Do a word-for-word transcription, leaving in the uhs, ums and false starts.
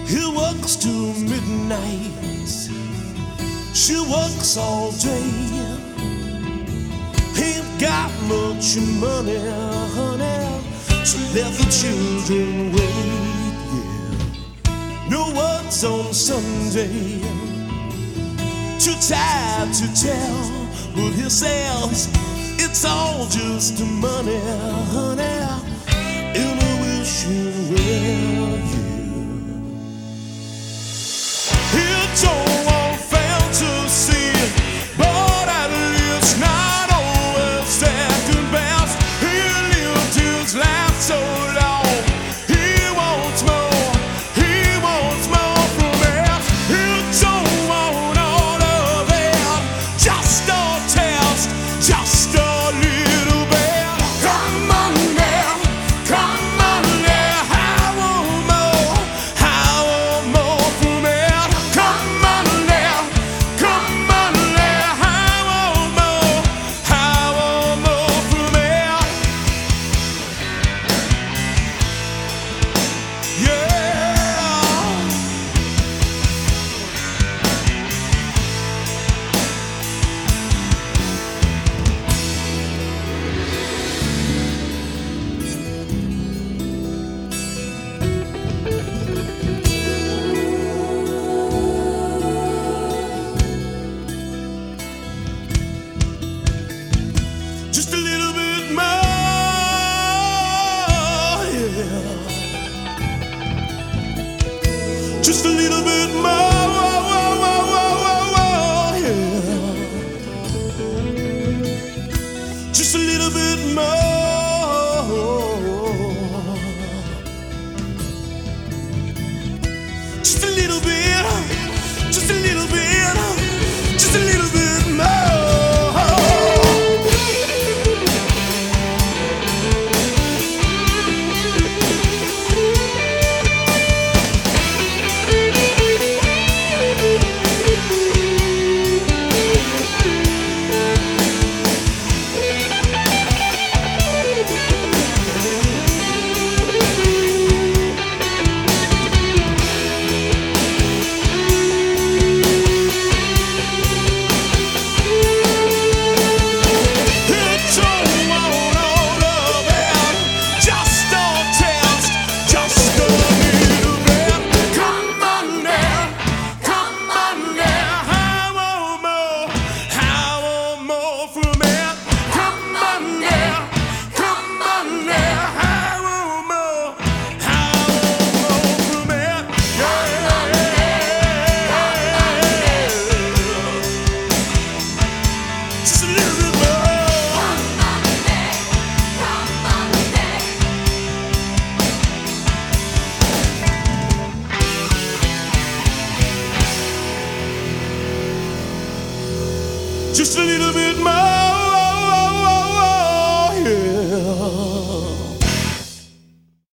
He works till midnight. She works all day. Ain't got much money, honey. So let the children wait, yeah. No words on Sunday. Too tired to tell, but he says it's all just money, honey. In a wishing well, yeah. He don't want fantasy, but at least not always second best. He lived his life so long. He wants more, he wants more from us. He don't want all of it, just a taste, just a little bit. Come on now, come on now, I want more, I want more from it. Come on now, come on now, I want more, I want more from it. Yeah. Just a little bit more, yeah. Just a little bit more, yeah. Just a little bit more. Just a little bit, just a little bit, just a little bit more. Just a little bit more.